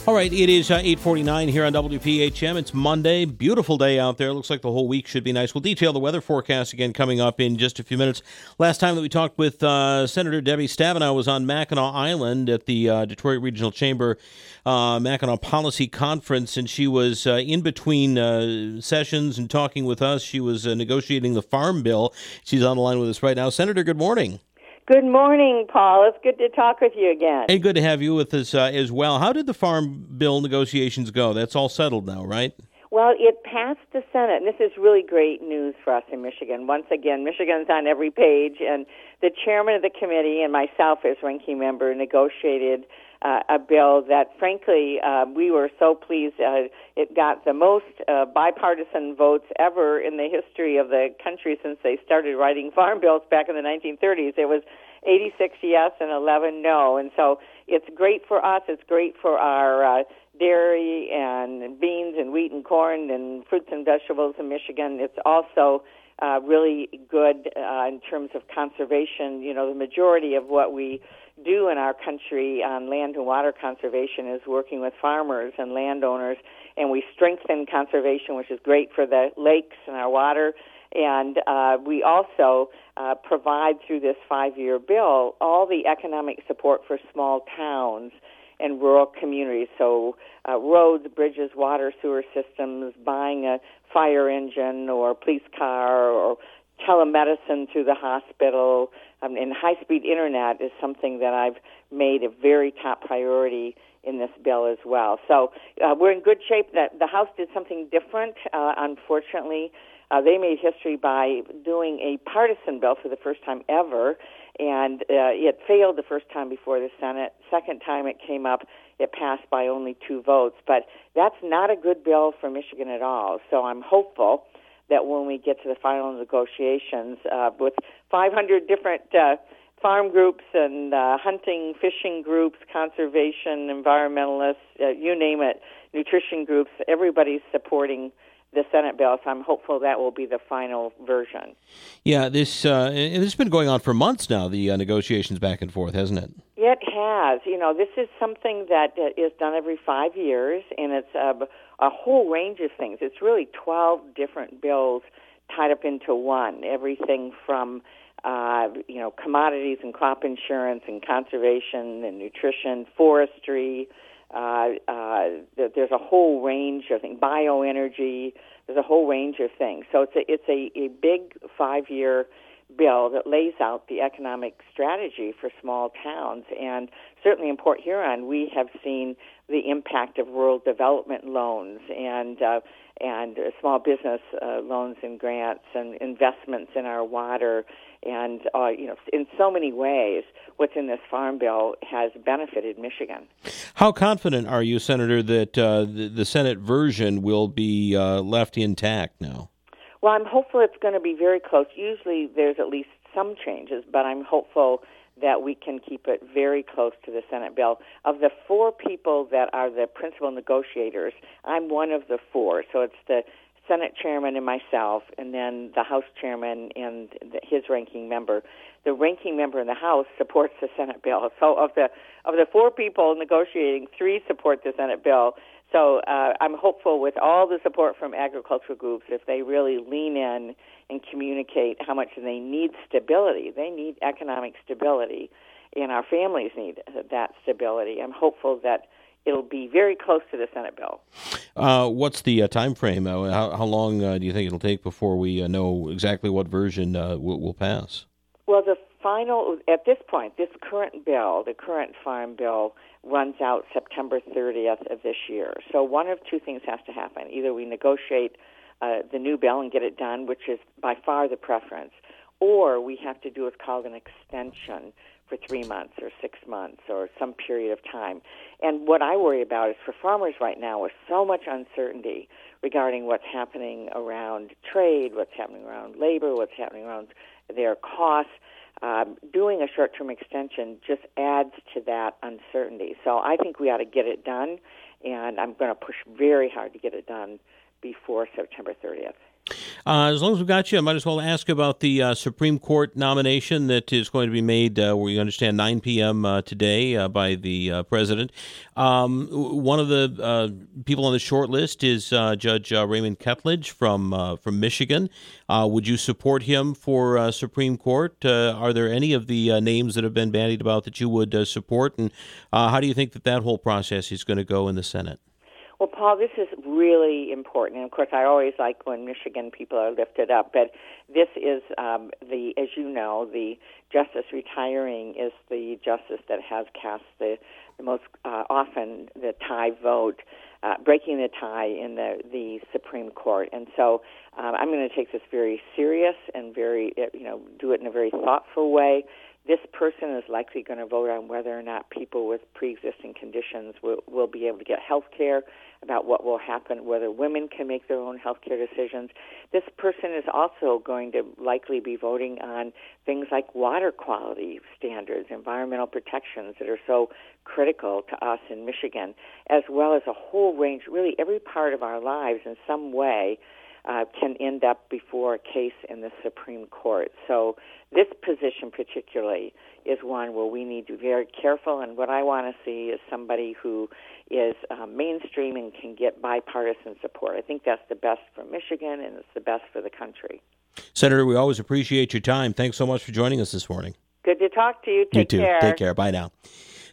All right, it is 8:49 here on WPHM. It's Monday. Beautiful day out there. Looks like the whole week should be nice. We'll detail the weather forecast again coming up in just a few minutes. Last time that we talked with Senator Debbie Stabenow was on Mackinac Island at the Detroit Regional Chamber Mackinac Policy Conference, and she was in between sessions and talking with us. She was negotiating the Farm Bill. She's on the line with us right now. Senator, good morning. Good morning, Paul. It's good to talk with you again. And good to have you with us as well. How did the Farm Bill negotiations go? That's all settled now, right? Well, it passed the Senate, and this is really great news for us in Michigan. Once again, Michigan's on every page, and the chairman of the committee and myself as ranking member negotiated a bill that, frankly, we were so pleased it got the most bipartisan votes ever in the history of the country since they started writing farm bills back in the 1930s. It was 86 yes and 11 no, and so it's great for us. It's great for our dairy and beans and wheat and corn and fruits and vegetables in Michigan. It's also really good in terms of conservation. You know, the majority of what we do in our country on land and water conservation is working with farmers and landowners, and we strengthen conservation, which is great for the lakes and our water. And we also provide through this 5-year bill all the economic support for small towns and rural communities. So roads, bridges, water, sewer systems, buying a fire engine or police car or telemedicine through the hospital, and high-speed internet is something that I've made a very top priority in this bill as well. So we're in good shape. That the House did something different. Unfortunately, they made history by doing a partisan bill for the first time ever, and it failed the first time before the Senate. Second time it came up, it passed by only 2 votes. But that's not a good bill for Michigan at all. So I'm hopeful that when we get to the final negotiations with 500 different farm groups and hunting, fishing groups, conservation, environmentalists, you name it, nutrition groups, everybody's supporting the Senate bill, so I'm hopeful that will be the final version. Yeah, this has been going on for months now, the negotiations back and forth, hasn't it? It has. You know, this is something that is done every 5 years, and it's a whole range of things. It's really 12 different bills tied up into one, everything from commodities and crop insurance and conservation and nutrition, forestry. There's a whole range of things, bioenergy. There's a whole range of things. So it's a big 5-year bill that lays out the economic strategy for small towns. And certainly in Port Huron, we have seen the impact of rural development loans and small business loans and grants and investments in our water. And, in so many ways, what's in this Farm Bill has benefited Michigan. How confident are you, Senator, that the Senate version will be left intact now? Well, I'm hopeful it's going to be very close. Usually there's at least some changes, but I'm hopeful that we can keep it very close to the Senate bill. Of the 4 people that are the principal negotiators, I'm one of the 4. So it's the Senate chairman and myself, and then the House chairman and his ranking member. The ranking member in the House supports the Senate bill. So of the 4 people negotiating, 3 support the Senate bill. So I'm hopeful with all the support from agricultural groups, if they really lean in and communicate how much they need stability. They need economic stability, and our families need that stability. I'm hopeful that it'll be very close to the Senate bill. What's the time frame? How long do you think it'll take before we know exactly what version will pass? Well, at this point, this current bill, the current Farm Bill, runs out September 30th of this year. So one of 2 things has to happen. Either we negotiate the new bill and get it done, which is by far the preference, or we have to do what's called an extension for 3 months or 6 months or some period of time. And what I worry about is for farmers right now with so much uncertainty regarding what's happening around trade, what's happening around labor, what's happening around their costs, doing a short-term extension just adds to that uncertainty. So I think we ought to get it done, and I'm going to push very hard to get it done before September 30th. As long as we've got you, I might as well ask about the Supreme Court nomination that is going to be made, we understand, 9 p.m. Today by the president. One of the people on the short list is Judge Raymond Ketledge from Michigan. Would you support him for Supreme Court? Are there any of the names that have been bandied about that you would support? And how do you think that whole process is going to go in the Senate? Well, Paul, this is really important. And, of course, I always like when Michigan people are lifted up. But this is, as you know, the justice retiring is the justice that has cast the most often the tie vote, breaking the tie in the Supreme Court. And so I'm going to take this very serious and do it in a very thoughtful way. This person is likely going to vote on whether or not people with pre-existing conditions will be able to get health care, about what will happen, whether women can make their own health care decisions. This person is also going to likely be voting on things like water quality standards, environmental protections that are so critical to us in Michigan, as well as a whole range, really every part of our lives in some way can end up before a case in the Supreme Court. So this position particularly is one where we need to be very careful, and what I want to see is somebody who is mainstream and can get bipartisan support. I think that's the best for Michigan, and it's the best for the country. Senator, we always appreciate your time. Thanks so much for joining us this morning. Good to talk to you. Take care. Take care. Bye now.